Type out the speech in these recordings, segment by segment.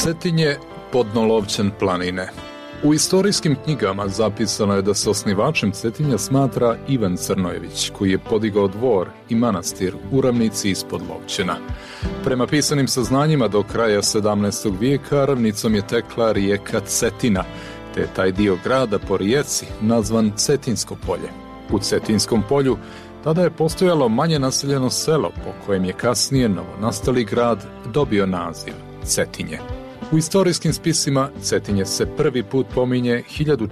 Cetinje, podnolovćen planine. U istorijskim knjigama zapisano je da se osnivačem Cetinja smatra Ivan Crnojević, koji je podigao dvor i manastir u ravnici ispod Lovćena. Prema pisanim saznanjima do kraja 17. vijeka ravnicom je tekla rijeka Cetina, te je taj dio grada po rijeci nazvan Cetinsko polje. U Cetinskom polju tada je postojalo manje naseljeno selo po kojem je kasnije novonastali grad dobio naziv Cetinje. U istorijskim spisima Cetinje se prvi put pominje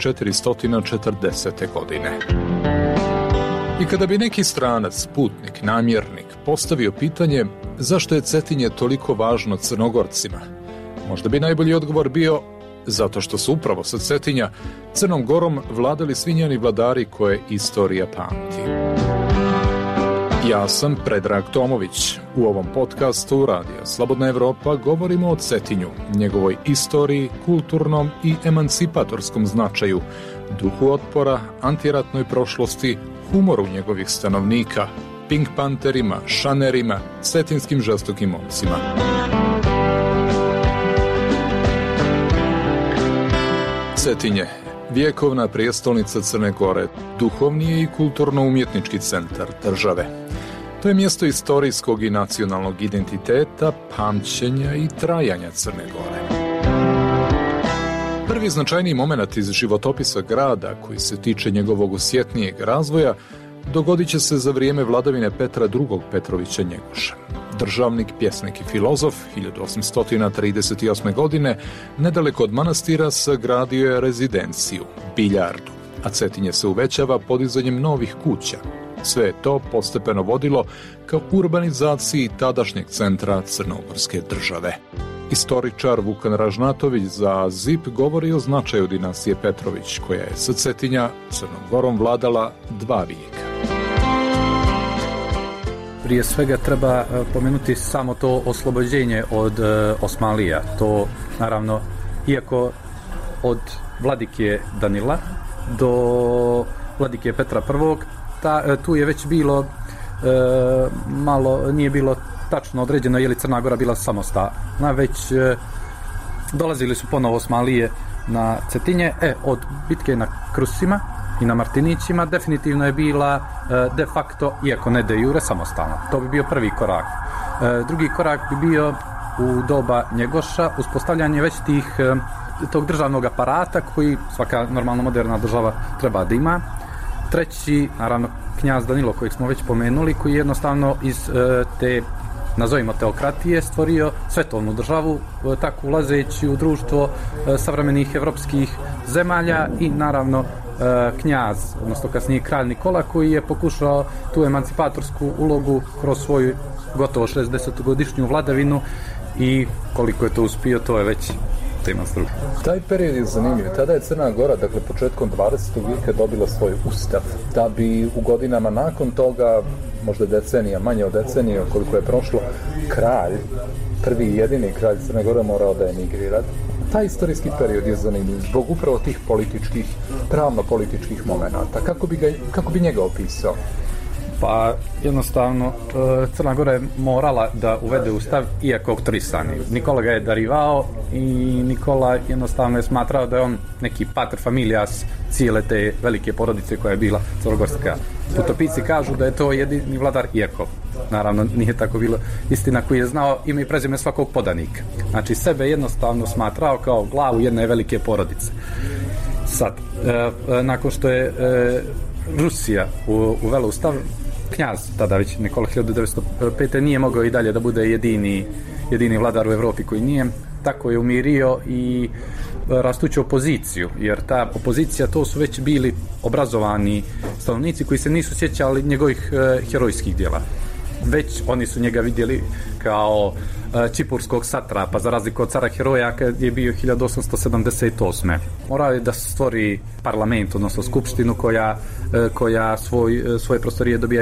1440. godine. I kada bi neki stranac, putnik, namjernik postavio pitanje zašto je Cetinje toliko važno Crnogorcima, možda bi najbolji odgovor bio zato što su upravo sa Cetinja Crnom Gorom vladali svi njeni vladari koje istorija pamti. Ja sam Predrag Tomović. U ovom podcastu Radija Slobodna Evropa govorimo o Cetinju, njegovoj istoriji, kulturnom i emancipatorskom značaju, duhu otpora, antiratnoj prošlosti, humoru njegovih stanovnika, Pink Panterima, šanerima, cetinskim žestokim momcima. Cetinje, vjekovna prijestolnica Crne Gore, duhovni je i kulturno-umjetnički centar države. To je mjesto istorijskog i nacionalnog identiteta, pamćenja i trajanja Crne Gore. Prvi značajniji moment iz životopisa grada, koji se tiče njegovog osjetnijeg razvoja, dogodit će se za vrijeme vladavine Petra II. Petrovića Njegoša. Državnik, pjesnik i filozof 1838. godine nedaleko od manastira sagradio je rezidenciju, biljardu, a Cetinje se uvećava podizanjem novih kuća. Sve je to postepeno vodilo ka urbanizaciji tadašnjeg centra crnogorske države. Istoričar Vukan Ražnatović za ZIP govori o značaju dinastije Petrović, koja je sa Cetinja Crnom Gorom vladala 2 vijeka. Prije svega treba pomenuti samo to oslobođenje od Osmanlija. To naravno, iako od vladike Danila do vladike Petra I, tu je već bilo nije bilo tačno određeno je li Crna Gora bila samostalna, već dolazili su ponovo Osmanlije na Cetinje. Od bitke na Krusima i na Martinićima definitivno je bila de facto, iako ne de jure, samostalna. To bi bio prvi korak. Drugi korak bi bio u doba Njegoša uspostavljanje već tog državnog aparata koji svaka normalno moderna država treba da ima. Treći, naravno, knjaz Danilo, kojeg smo već pomenuli, koji jednostavno iz te, nazovimo teokratije, stvorio svetovnu državu, tako ulazeći u društvo savremenih evropskih zemalja i naravno knjaz, odnosno kasnije kralj Nikola, koji je pokušao tu emancipatorsku ulogu kroz svoju gotovo 60-godišnju vladavinu i koliko je to uspio, to je već tema struke. Taj period je zanimljiv. Tada je Crna Gora, dakle početkom 20. vijeka, dobila svoj ustav, da bi u godinama nakon toga, možda decenija, manje od decenije koliko je prošlo, kralj, prvi i jedini kralj Crne Gore morao da emigrira. Taj istorijski period je zanimljiv zbog upravo tih političkih, pravno-političkih momenata. Kako bi njega opisao? Pa jednostavno Crna Gora je morala da uvede ustav iako auktorisani. Nikola ga je darivao i Nikola jednostavno je smatrao da je on neki pater familias cijele te velike porodice koja je bila crnogorska. Putopisci kažu da je to jedini vladar, iako naravno nije tako bilo istina, koji je znao ime i prezime svakog podanika. Znači sebe jednostavno smatrao kao glavu jedne velike porodice. Sad, nakon što je Rusija uvela ustav, knjaz, tada već Nikola 1905. nije mogao i dalje da bude jedini vladar u Evropi koji nije. Tako je umirio i rastuću opoziciju, jer ta opozicija, to su već bili obrazovani stanovnici koji se nisu sjećali njegovih herojskih djela. Već oni su njega vidjeli kao čipurskog satrapa, za razliku od cara heroja kad je bio 1878. Morao je da stvori parlament, odnosno skupštinu koja svoje prostorije dobija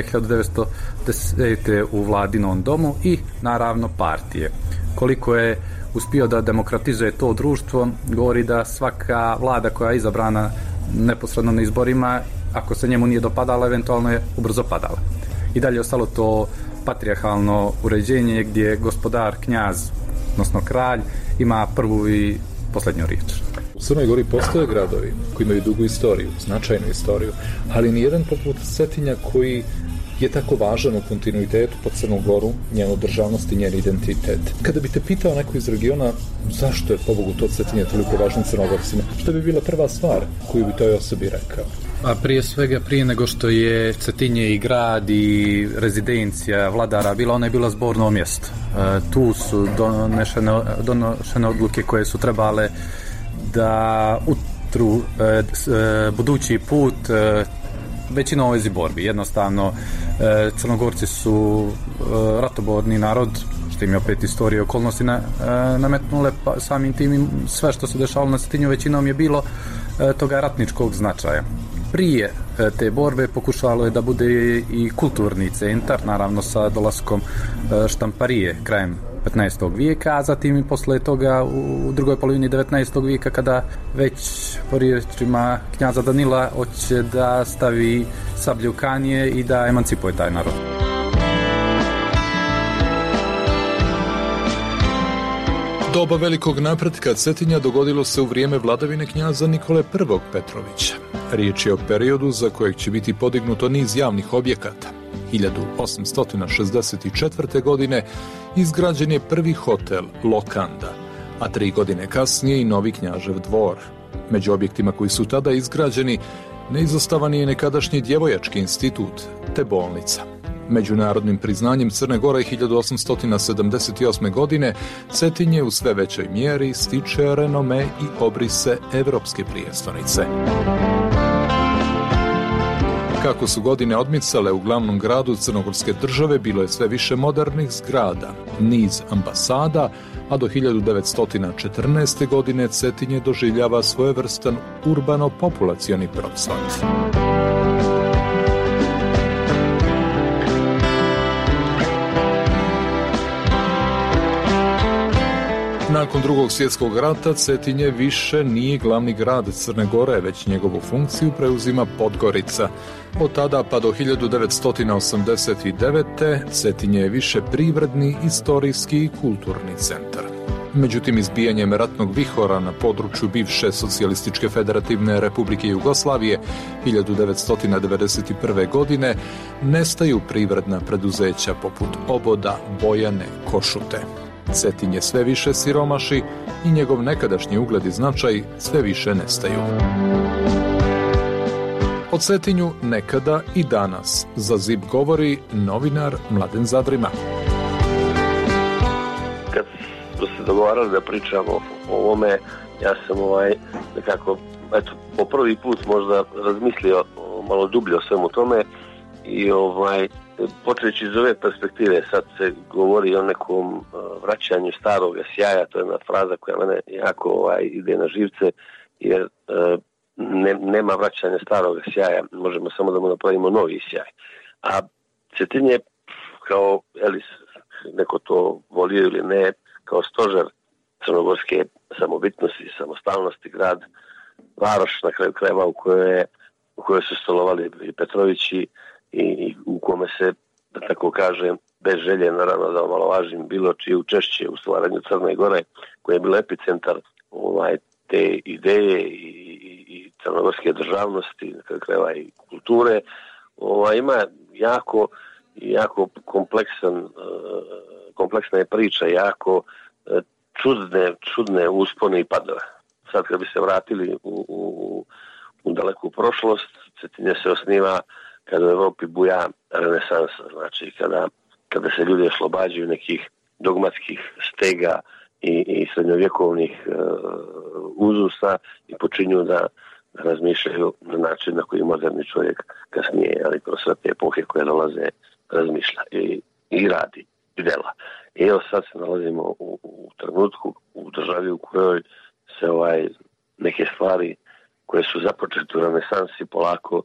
1910. u vladinom domu i naravno partije. Koliko je uspio da demokratizuje to društvo, govori da svaka vlada koja je izabrana neposredno na izborima, ako se njemu nije dopadala, eventualno je ubrzo padala. I dalje je ostalo to patrijarhalno uređenje gdje gospodar, knjaz odnosno kralj, ima prvu i posljednju riječ. U Crnoj Gori postoje gradovi koji imaju dugu istoriju, značajnu istoriju, ali nijedan poput Cetinja koji je tako važan u kontinuitetu po Crnu Goru, njenu državnost i njen identitet. Kada bi te pitao neko iz regiona zašto je pobogu to Cetinje toliko važno Crnogorcima, što bi bila prva stvar koju bi toj osobi rekao? A prije svega, prije nego što je Cetinje i grad i rezidencija vladara bila, ona je bila zborno mjesto. Tu su donošene odluke koje su trebale da utru budući put većina u ovoj borbi. Jednostavno, Crnogorci su ratoborni narod, što im je opet istorija i okolnosti nametnule, pa samim tim sve što se dešavalo na Cetinju većinom je bilo toga ratničkog značaja. Prije te borbe pokušalo je da bude i kulturni centar, naravno sa dolaskom štamparije krajem 15. vijeka, a zatim i posle toga u drugoj polovini 19. vijeka kada već po riječima knjaza Danila hoće da stavi sablju u kanje i da emancipuje taj narod. Doba velikog napretka Cetinja dogodilo se u vrijeme vladavine knjaza Nikole I. Petrovića. Riječ je o periodu za kojeg će biti podignuto niz javnih objekata. 1864. godine izgrađen je prvi hotel Lokanda, a 3 godine kasnije i novi Knjažev dvor. Među objektima koji su tada izgrađeni neizostavan je nekadašnji djevojački institut te bolnica. Međunarodnim priznanjem Crne Gore 1878. godine Cetinje u sve većoj mjeri stiče renome i obrise evropske prijestolnice. Kako su godine odmicale, u glavnom gradu Crnogorske države bilo je sve više modernih zgrada, niz ambasada, a do 1914. godine Cetinje doživljava svojevrstan urbano-populacioni procvat. Nakon Drugog svjetskog rata Cetinje više nije glavni grad Crne Gore, već njegovu funkciju preuzima Podgorica. Od tada pa do 1989. Cetinje je više privredni, istorijski i kulturni centar. Međutim, izbijanjem ratnog vihora na području bivše Socijalističke federativne Republike Jugoslavije 1991. godine nestaju privredna preduzeća poput Oboda, Bojane, Košute. Cetinje sve više siromaši i njegov nekadašnji ugled i značaj sve više nestaju. O Cetinju nekada i danas za ZIP govori novinar Mladen Zadrima. Kad smo se dogovarali da pričamo o ovome, ja sam nekako po prvi put možda razmislio malo dublje o svemu tome i počeći iz ove perspektive, sad se govori o nekom vraćanju starog sjaja, to je jedna fraza koja mene jako ide na živce, jer nema vraćanja starog sjaja, možemo samo da mu napravimo novi sjaj. A Cetinje, kao neko to volio ili ne, kao stožer crnogorske samobitnosti i samostalnosti, grad, varoš na kraju krajeva u kojoj su stolovali i Petrovići i u kome se, da tako kažem, bez želje naravno da omalovažim bilo čije učešće u stvaranju Crne Gore, koji je bilo epicentar te ideje i crnogorske državnosti, na kraju krajeva i kulture, ima jako kompleksna je priča, jako čudne uspone i padove. Sad kad bi se vratili u daleku prošlost, Cetinje se osniva kada u Evropi buja renesansa, znači kada se ljudi oslobađaju nekih dogmatskih stega i srednjovjekovnih uzusa i počinju da razmišljaju na način na koji moderni čovjek kasnije, ali kroz sve te epohe koje dolaze, razmišlja i radi i dela. I evo sad se nalazimo u trenutku, u državi u kojoj se neke stvari koje su započete u renesansi polako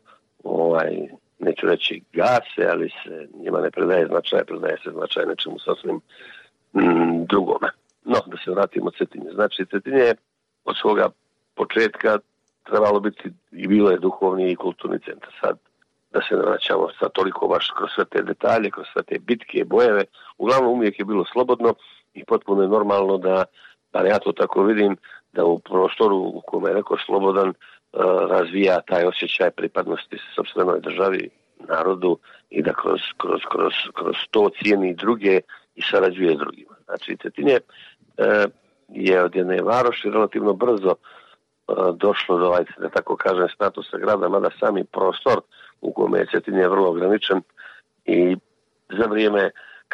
neću reći gase, ali se njima ne predaje značaj, predaje se značaj nečemu sasvim drugome. No, da se vratimo Cetinje. Znači, Cetinje je od svoga početka trebalo biti i bilo je duhovni i kulturni centar. Sad, da se ne vraćamo sad toliko baš kroz sve te detalje, kroz sve te bitke, bojeve, uglavnom uvijek je bilo slobodno i potpuno je normalno da, pa ja to tako vidim, da u prostoru u kome je neko slobodan razvija taj osjećaj pripadnosti sopstvenoj državi, narodu i da kroz to cijeni druge i sarađuje s drugima. Znači, Cetinje je od jedne varoši relativno brzo došlo do, da tako kažem, statusa grada, mada sami prostor u kome je Cetinje vrlo ograničen i za vrijeme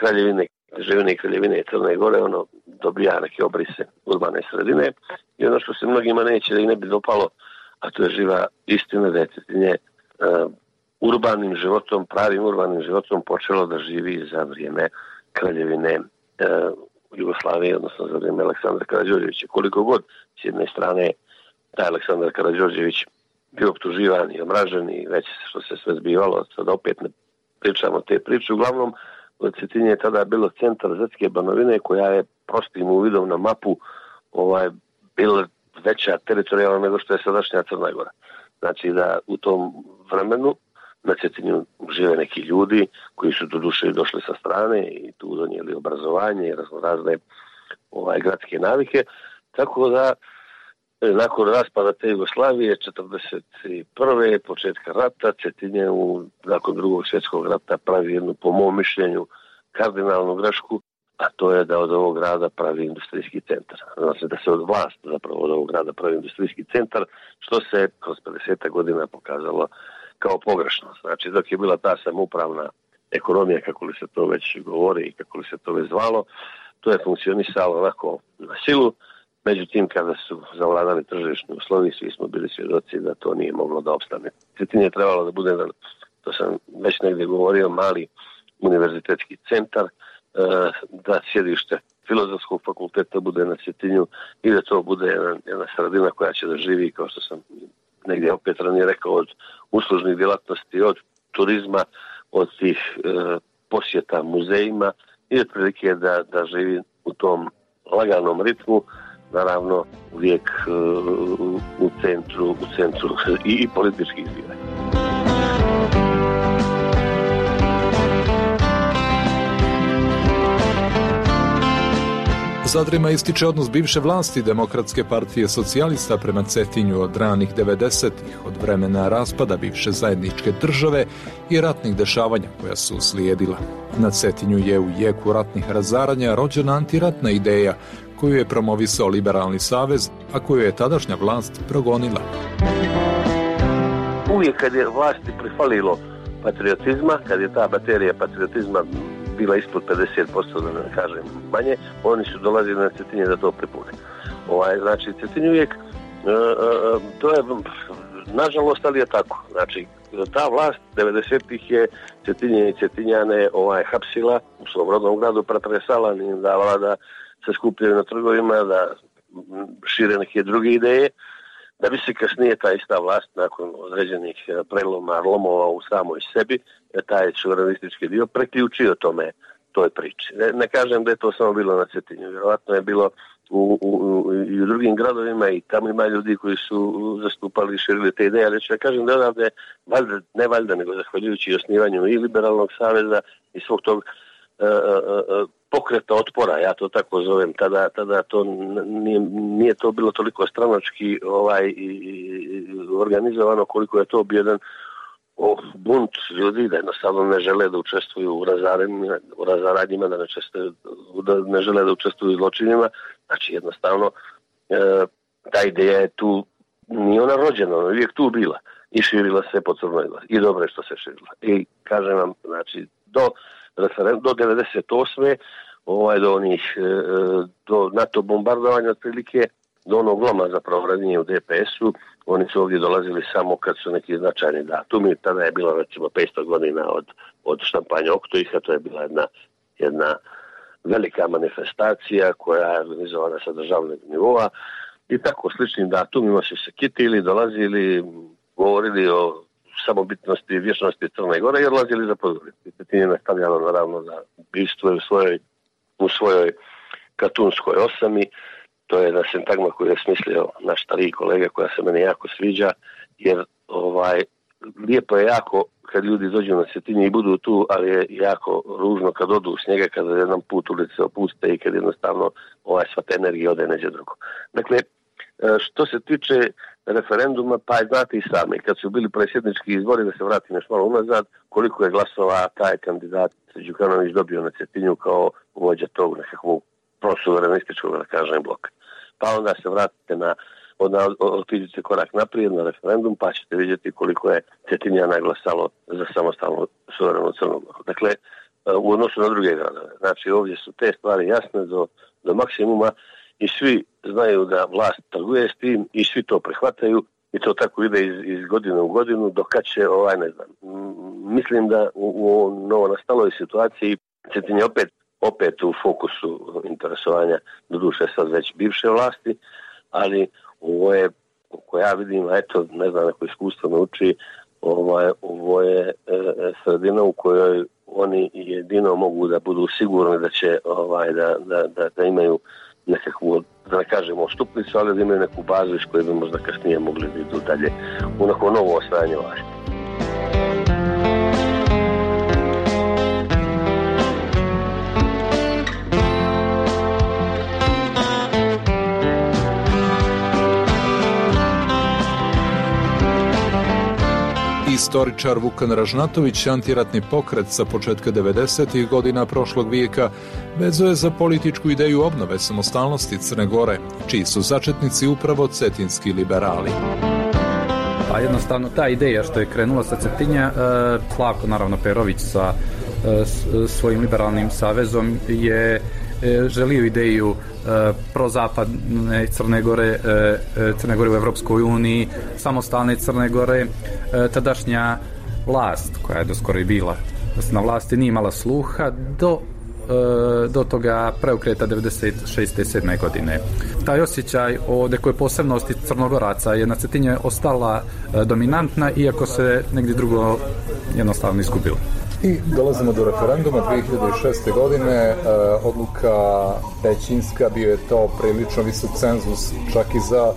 Kraljevine Crne Gore ono dobija neke obrise urbane sredine i ono što se mnogima neće da i ne bi dopalo, a to je živa istina da je Cetinje urbanim životom, pravim urbanim životom počelo da živi za vrijeme Kraljevine Jugoslavije, odnosno za vrijeme Aleksandra Karađorđevića. Koliko god s jedne strane taj Aleksandar Karađorđević bio optuživan i omražen i već što se sve zbivalo, sada opet ne pričamo te priče. Uglavnom, Cetinje je tada bilo centar Zetske Banovine koja je prostim uvidom na mapu bila veća teritorijalno nego što je sadašnja Crna Gora. Znači da u tom vremenu na Cetinju žive neki ljudi koji su do duše došli sa strane i tu donijeli obrazovanje i razne gradske navike. Tako da nakon raspada te Jugoslavije 1941. početka rata Cetinje nakon Drugog svjetskog rata pravi jednu, po mom mišljenju, kardinalnu grešku, a to je da od ovog grada pravi industrijski centar. Znači da se od vlast zapravo od ovog grada pravi industrijski centar, što se kroz 50 godina pokazalo kao pogrešno. Znači dok je bila ta samoupravna ekonomija, kako li se to već govori i kako li se to već zvalo, to je funkcionisalo onako na silu. Međutim, kada su zavladali tržišni uslovi, svi smo bili svjedoci da to nije moglo da opstane. Cetinje je trebalo da bude, to sam već negdje govorio, mali univerzitetski centar, da sjedište Filozofskog fakulteta bude na Cetinju i da to bude jedna sredina koja će da živi, kao što sam negdje opet ranije rekao, od uslužnih djelatnosti, od turizma, od tih posjeta muzejima i otprilike da živi u tom laganom ritmu, naravno uvijek u centru i političkih zbivanja. Zadrima ističe odnos bivše vlasti Demokratske partije socijalista prema Cetinju od ranih 90-ih, od vremena raspada bivše zajedničke države i ratnih dešavanja koja su slijedila. Na Cetinju je u jeku ratnih razaranja rođena antiratna ideja koju je promovisao Liberalni savez, a koju je tadašnja vlast progonila. Uvijek kad je vlasti prifalilo patriotizma, kad je ta baterija patriotizma bila ispod 50%, da ne kažem manje, oni su dolazili na Cetinje da to pripune. Znači, Cetinje uvijek, to je, nažalost, ali je tako. Znači, ta vlast 90-ih je Cetinje i Cetinjane hapsila u svom rodnom gradu, pretresala, nije davala da se skupljaju na trgovima, da šire neke druge ideje, da bi se kasnije ta ista vlast nakon određenih preloma, lomova u samoj sebi, taj suverenistički dio preključio toj priči. Ne kažem da je to samo bilo na Cetinju, vjerovatno je bilo i u drugim gradovima i tamo ima ljudi koji su zastupali i širili te ideje, ali ću ja kažem da je odavde, ne valjda, nego zahvaljujući osnivanju i Liberalnog saveza i svog tog pokreta otpora, ja to tako zovem, tada to nije to bilo toliko stranački organizovano koliko je to bio jedan bunt ljudi da jednostavno ne žele da učestvuju u razaranjima, da ne žele da učestvuju u zločinima. Znači jednostavno ta ideja je tu, nije ona rođena, ona je uvijek tu bila i širila se po Crnoj Gori i dobro je što se širila. I kažem vam, znači do 98. do NATO bombardovanja otprilike, do onog loma zapravo ranije u DPS-u, oni su ovdje dolazili samo kad su neki značajni datumi. Tada je bilo recimo 500 godina od štampanja Oktoiha, to je bila jedna velika manifestacija koja je organizovana sa državnog nivoa i tako sličnim datumima su se kitili, dolazili, govorili o samobitnosti i vječnosti Crne Gore i odlazili za podgoricu. Cetinje je nastavljalo naravno da bistvo u svojoj katunskoj osami. To je jedna sintagma koju je smislio naš stariji kolega koja se meni jako sviđa, jer lijepo je jako kad ljudi dođu na Cetinje i budu tu, ali je jako ružno kad odu s njega, kada jedan put ulice opuste i kad jednostavno sva ta energija ode neđe drugo. Dakle, što se tiče referenduma, pa znate i sami, kad su bili predsjednički izbori, da se vratim još malo unazad, koliko je glasova taj kandidat Đukanović dobio na Cetinju kao vođa tog nekakvog prosuverenističkog, da kažem, bloka. Pa onda se vratite otiđite korak naprijed na referendum, pa ćete vidjeti koliko je Cetinjana glasalo za samostalnu suverenu Crnu Goru. Dakle, u odnosu na druge gradove. Znači, ovdje su te stvari jasne do maksimuma i svi znaju da vlast trguje s tim i svi to prihvataju i to tako ide iz godine u godinu, dok kad će, ne znam. Mislim da u novonastaloj situaciji Cetinje opet u fokusu interesovanja, doduše sad već bivše vlasti, ali ovo je, ko ja vidim, ne znam, neko iskustvo me uči, ovo je sredina u kojoj oni jedino mogu da budu sigurni da će da imaju nekakvu, da ne kažemo ostupnicu, ali da imaju neku bazu iz koje bi možda kasnije mogli da idu dalje u neko novo osvajanje vlasti. Istoričar Vukan Ražnatović, antiratni pokret sa početka 90. godina prošlog vijeka, vezuje za političku ideju obnove samostalnosti Crne Gore, čiji su začetnici upravo cetinski liberali. Pa jednostavno ta ideja što je krenula sa Cetinja, Slavko naravno Perović sa svojim liberalnim savezom je želio ideju prozapadne Crne Gore u Evropskoj uniji, samostalne Crne Gore. Tadašnja vlast, koja je doskoro i bila na vlasti, nije imala sluha do toga preokreta 96. 7. godine. Taj osjećaj o nekoj posebnosti Crnogoraca je na Cetinje ostala dominantna, iako se negdje drugo jednostavno izgubilo. I dolazimo do referenduma 2006. godine, odluka većinska, bio je to prilično visok cenzus čak i za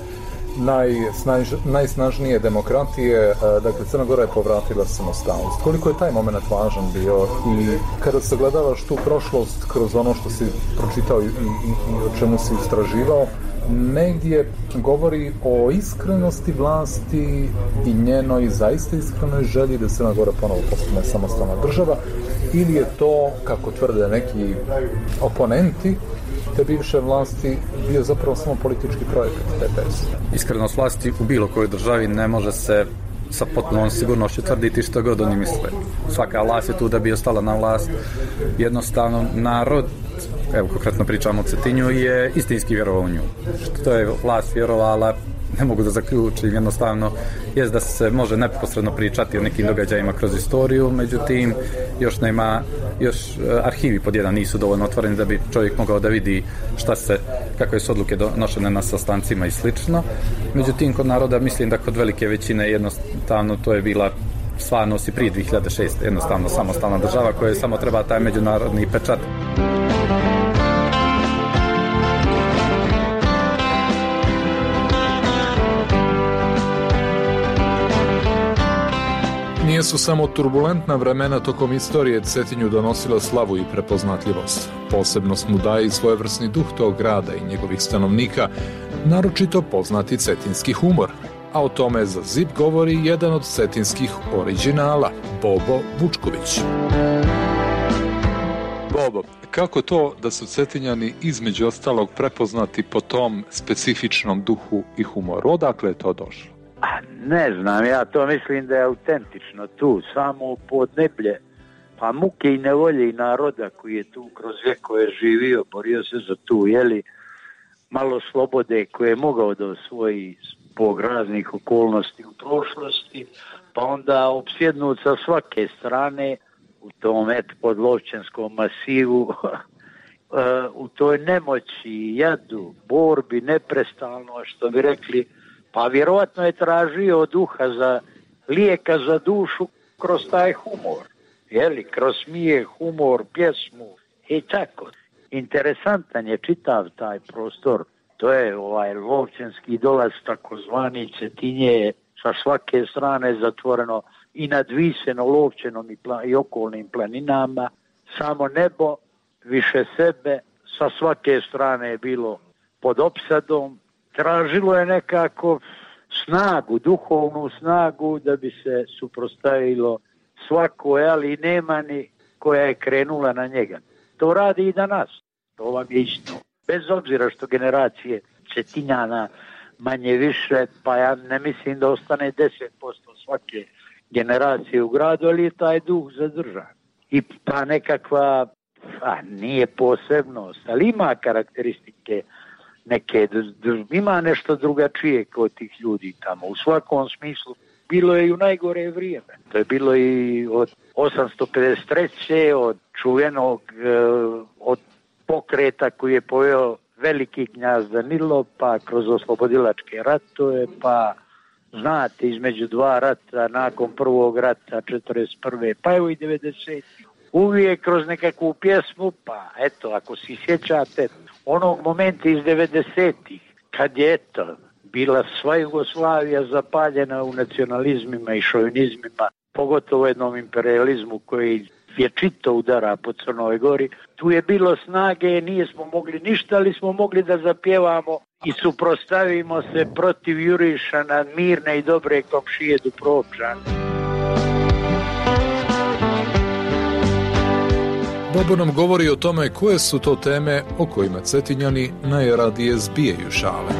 najsnažnije demokratije, dakle Crna Gora je povratila samostalnost. Koliko je taj moment važan bio i kada sagledavaš tu prošlost kroz ono što si pročitao i o čemu si istraživao, negdje govori o iskrenosti vlasti i njenoj zaista iskrenoj želji da Crna Gora ponovo postane samostalna država, ili je to, kako tvrde neki oponenti te bivše vlasti, bio zapravo samo politički projekat TPS? Iskrenost vlasti u bilo kojoj državi ne može se sa potpunom sigurnošću tvrditi što god oni misle. Svaka vlast je tu da bi ostala na vlast. Jednostavno, narod, evo konkretno pričamo o Cetinju, je istinski vjerovao u nju. Što je vlast vjerovala, ne mogu da zaključim, jednostavno jest da se može neposredno pričati o nekim događajima kroz istoriju, međutim još arhivi pod jedan nisu dovoljno otvoreni da bi čovjek mogao da vidi kakve su odluke donošene na sastancima i slično. Međutim, kod naroda mislim da kod velike većine jednostavno to je bila stvarnost i prije 2006. jednostavno samostalna država koja samo treba taj međunarodni pečat. Nije su samo turbulentna vremena tokom istorije Cetinju donosila slavu i prepoznatljivost. Posebnost mu daje i svojevrsni duh tog grada i njegovih stanovnika, naročito poznati cetinski humor. A o tome za ZIP govori jedan od cetinskih originala, Bobo Vučković. Bobo, kako to da su Cetinjani između ostalog prepoznati po tom specifičnom duhu i humoru? Odakle je to došlo? Ne znam, ja to mislim da je autentično tu, samo podneblje, pa muke i nevolje i naroda koji je tu kroz vjekove živio, borio se za tu, malo slobode koje je mogao da osvoji zbog raznih okolnosti u prošlosti, pa onda opsjednut sa svake strane u tom podlovčanskom masivu, u toj nemoći, jadu, borbi, neprestalno, što bi rekli, pa vjerojatno je tražio duha lijeka za dušu kroz taj humor, kroz smijeh, humor, pjesmu i tako. Interesantan je čitav taj prostor, to je lovčanski dolaz takozvani Cetinje sa svake strane zatvoreno i nad Visenom, Lovćenom i okolnim planinama, samo nebo, više sebe, sa svake strane je bilo pod opsadom, tražilo je nekako snagu, duhovnu snagu da bi se suprotstavilo svako, ali nema ni koja je krenula na njega. To radi i danas, to vam je isto. Bez obzira što generacije Cetinjana manje više, pa ja ne mislim da ostane 10% svake generacije u gradu, ali je taj duh zadržan. I ta nekakva, nije posebnost, ali ima karakteristike neke, ima nešto drugačije kod tih ljudi tamo. U svakom smislu, bilo je i u najgore vrijeme. To je bilo i od 853. od čuvenog, od pokreta koji je poveo veliki knjaz Danilo, pa kroz oslobodilačke ratove, pa znate, između dva rata, nakon prvog rata 41. pa evo i 90. Uvijek kroz nekakvu pjesmu, pa eto, ako si sjećate onog momenta iz 90-ih, kad je eto, bila sva Jugoslavija zapaljena u nacionalizmima i šovinizmima, pogotovo jednom imperializmu koji vječito udara po Crnoj Gori. Tu je bilo snage, nismo mogli ništa, ali smo mogli da zapjevamo i suprotstavimo se protiv jurišana mirne i dobre komšije Dubrovčana. Bobo nam govori o tome koje su to teme o kojima Cetinjani najradije zbijaju šale.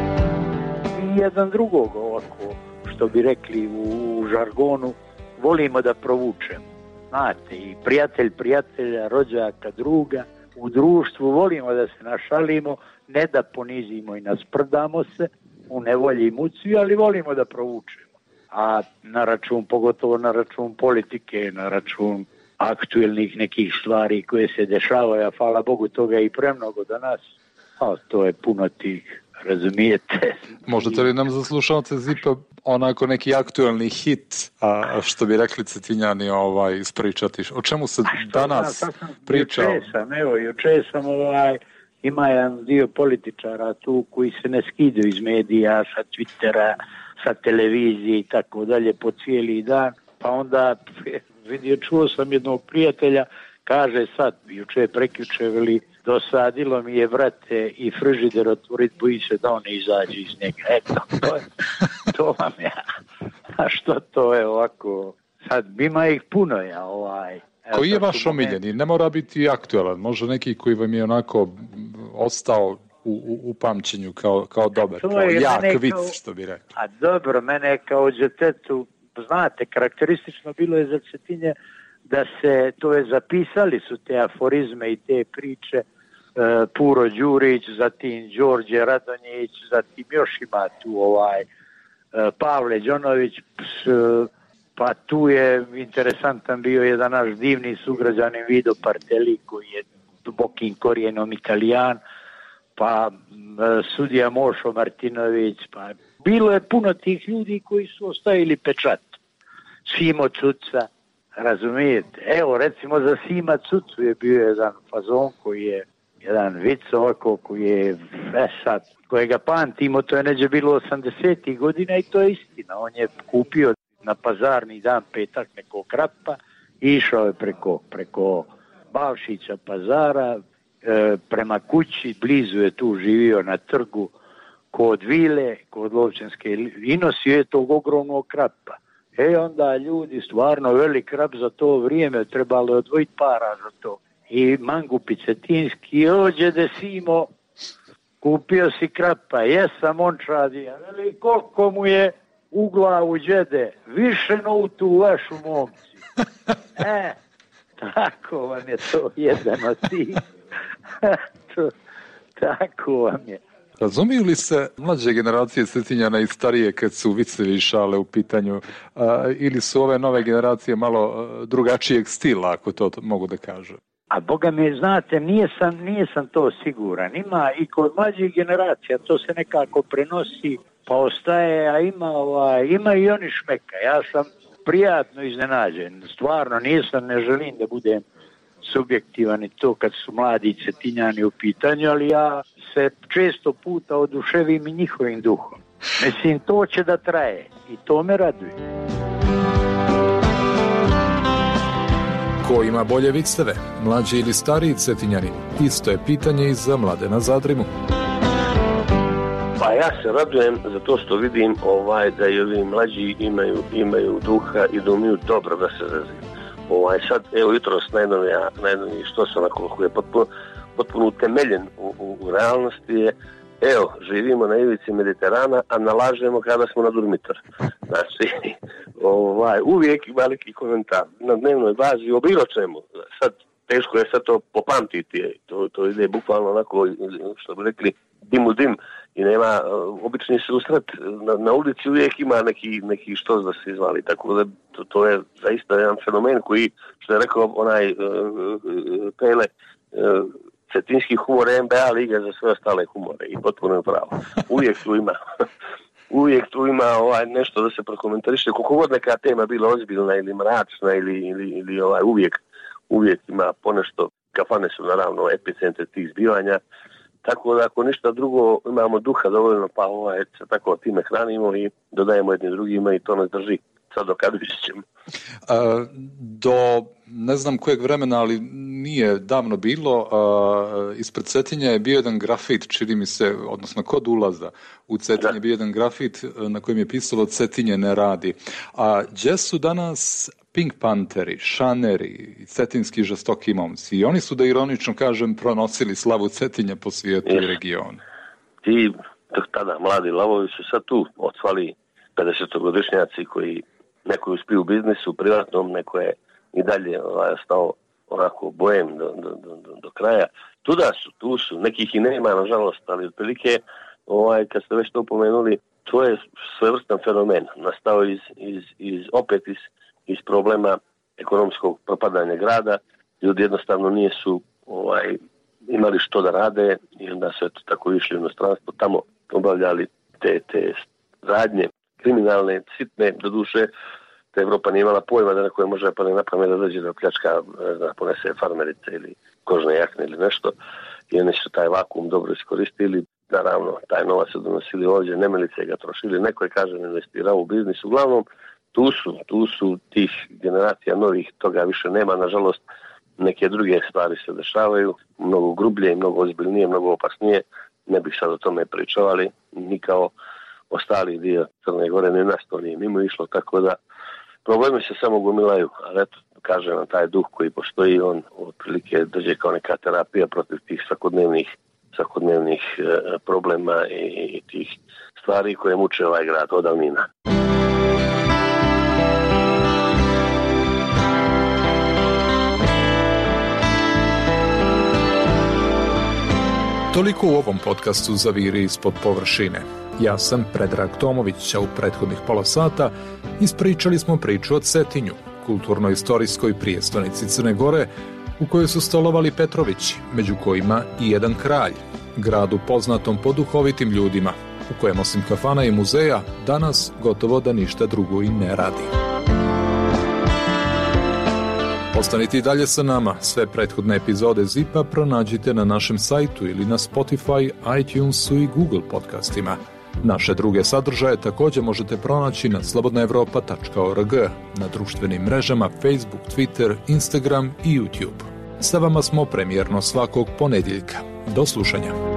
I jedan drugog ovako, što bi rekli u žargonu, volimo da provučemo. Znate, i prijatelj prijatelja, rođaka, druga, u društvu volimo da se našalimo, ne da ponizimo i nasprdamo se u nevolji i muci, ali volimo da provučemo. A na račun, pogotovo na račun politike, na račun aktuelnih nekih stvari koje se dešavaju, a hvala Bogu toga i premnogo danas, a to je puno tih, razumijete. Možete li nam za slušalce Zipa onako neki aktuelni hit, a što bi rekli Cetinjani, ispričati? O čemu se danas priča? Juče sam ima jedan dio političara tu koji se ne skidaju iz medija, sa Twittera, sa televizije i tako dalje po cijeli dan, pa onda čuo sam jednog prijatelja, kaže sad, juče prekjuče, veli, dosadilo mi je, vrate, i frižider otvoriti, boji se da on ne izađe iz njega. Eto, to vam ja. A što to je ovako? Sad, ima ih puno, ja, Koji je vaš omiljeni? Ne mora biti aktualan, može neki koji vam je onako ostao u pamćenju kao dobar, kao jak vic, što bi rekli. A dobro, mene kao djetetu, znate, karakteristično bilo je za Cetinje da se, to je zapisali su te aforizme i te priče, Puro Đurić, zatim Đorđe Radonjić, zatim još ima tu Pavle Đonović, pa tu je interesantan bio jedan naš divni sugrađanin Vido Parteli koji je dubokim korijenom Italijan, pa sudija Mošo Martinović, pa bilo je puno tih ljudi koji su ostavili pečat. Simo Cuca, razumijete? Evo, recimo za Sima Cucu je bio jedan fazon koji je jedan vic ovako koji je sad, kojega pamtimo, to je neđe bilo 80. godina i to je istina. On je kupio na pazarni dan petak nekog krapa i išao je preko Bavšića pazara prema kući, blizu je tu živio na trgu kod vile, kod Lovćenske, i nosio je tog ogromnog krapa. Onda ljudi, stvarno velik krap za to vrijeme, trebalo je odvojiti para za to. I Mangupi Cetinski, ođe Simo, kupio si krapa, jesam ončadija, veli koliko mu je u glavu đede, više no u tu vašu momci. Tako vam je to jedan od tih. Tako vam je. Razumiju li se mlađe generacije Cetinjana i starije kad su vicevi šale u pitanju, ili su ove nove generacije malo drugačijeg stila, ako to mogu da kažem? A Boga mi, znate, nije sam to siguran. Ima i kod mlađih generacija, to se nekako prenosi, pa ostaje, a ima i oni šmeka. Ja sam prijatno iznenađen. Stvarno, ne želim da budem subjektivan i to kad su mladi Cetinjani u pitanju, ali ja se često puta oduševim i njihovim duhom. Mislim, to će da traje. I to me raduje. Ko ima bolje viceve, mlađi ili stariji Cetinjani? Isto je pitanje i za Mladena Zadrimu. Pa ja se radujem zato što vidim da i ovi mlađi imaju duha i da umiju dobro da se razviju. Sad, evo jutros najnoviji što se onako koji je potpuno utemeljen u realnosti je, evo, živimo na ivici Mediterana, a nalažemo kada smo na Durmitor. Znači, uvijek veliki komentar na dnevnoj bazi o bilo čemu. Sad, teško je sad to popamtiti, to ide bukvalno onako, što bi rekli, dim u dim i nema, obični se usret, na ulici uvijek ima neki štos da se izvali, tako da to je zaista jedan fenomen koji, što je rekao onaj Pele, cetinski humor je NBA liga za sve ostale humore i potpuno je pravo. Uvijek tu ima nešto da se prokomentariše, koliko god neka tema bila ozbiljna ili mračna ili uvijek ima ponešto. Kafane su naravno epicentre tih zbivanja, tako da ako ništa drugo imamo duha dovoljno, pa se tako time hranimo i dodajemo jednim drugima i to nas drži sad do kad ćemo. Do ne znam kojeg vremena, ali nije davno bilo, ispred Cetinja je bio jedan grafit, čini mi se, odnosno kod ulaza u Cetinje je bio jedan grafit na kojem je pisalo Cetinje ne radi. A gdje su danas Pink Pantheri, Šaneri i cetinski žestoki momci? I oni su, da ironično kažem, pronosili slavu Cetinja po svijetu i regionu. Ti tada mladi lavovi su sad tu otvali 50-godišnjaci koji neko je uspio u biznisu, privatnom, neko je i dalje stao onako bojem do kraja. Tu su, nekih i nema, nažalost, ali otprilike, kad ste već to pomenuli, to je svevrstan fenomen. Nastao iz problema ekonomskog propadanja grada. Ljudi jednostavno nisu imali što da rade i onda su tako išli u inostranstvo, tamo obavljali te radnje kriminalne, sitne, doduše, te Evropa nije imala pojma da na koje može pa ne na pamet da dođe da pljačka, da ponese farmerice ili kožne jakne ili nešto. I oni su taj vakuum dobro iskoristili. Naravno, taj novac su donosili ovdje, nemilice ga trošili. Neko je, kažem, investirao u biznis. Uglavnom, tu su tih generacija novih, toga više nema. Nažalost, neke druge stvari se dešavaju, mnogo grublje, mnogo ozbiljnije, mnogo opasnije. Ne bih sad o tome pričavali, ni kao ostali dio Crne Gore, ni nas to nije mimo išlo, tako da problemi se samo gomilaju, ali eto, kažem vam, taj duh koji postoji, on otprilike dođe kao neka terapija protiv tih svakodnevnih problema i tih stvari koje muče ovaj grad od davnina. Toliko u ovom podcastu Zaviri ispod površine. Ja sam Predrag Tomović, a u prethodnih pola sata ispričali smo priču o Cetinju, kulturno-istorijskoj prijestolnici Crne Gore, u kojoj su stolovali Petrovići, među kojima i jedan kralj, gradu poznatom po duhovitim ljudima, u kojem osim kafana i muzeja danas gotovo da ništa drugo i ne radi. Ostanite i dalje sa nama. Sve prethodne epizode ZIP-a pronađite na našem sajtu ili na Spotify, iTunesu i Google podcastima. Naše druge sadržaje također možete pronaći na slobodnaevropa.org, na društvenim mrežama Facebook, Twitter, Instagram i YouTube. Sa vama smo premijerno svakog ponedjeljka. Do slušanja.